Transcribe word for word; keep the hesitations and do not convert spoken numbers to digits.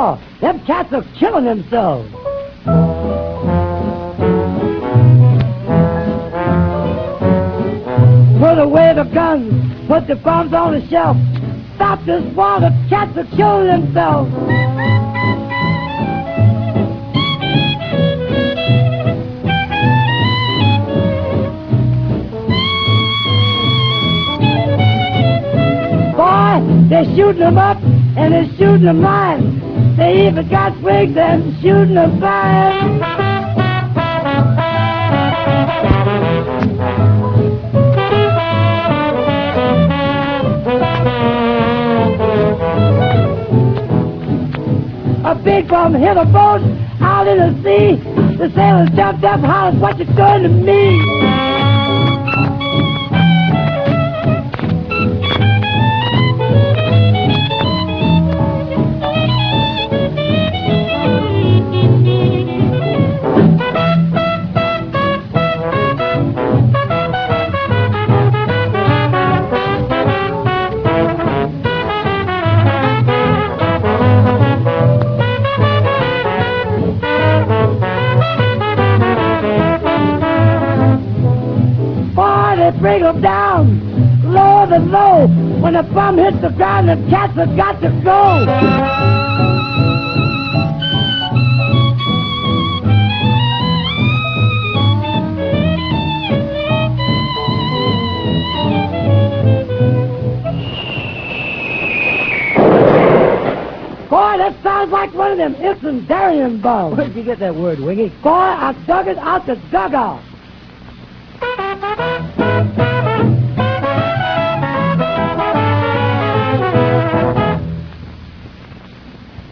sure. Them cats are killing themselves. Put away the guns. Put the bombs on the shelf. Stop this war. The cats are killing themselves. Boy, they're shooting them up and they're shooting them mine. They even got wigs and shooting them fine. A big bomb hit a boat out in the sea. The sailors jumped up, hollered, "What you doing to me?" They bring them down lower than low. When the bomb hits the ground, the cats have got to go. Boy, that sounds like one of them incendiarium bombs. Where'd you get that word, Wingy? Boy, I dug it out the dugout.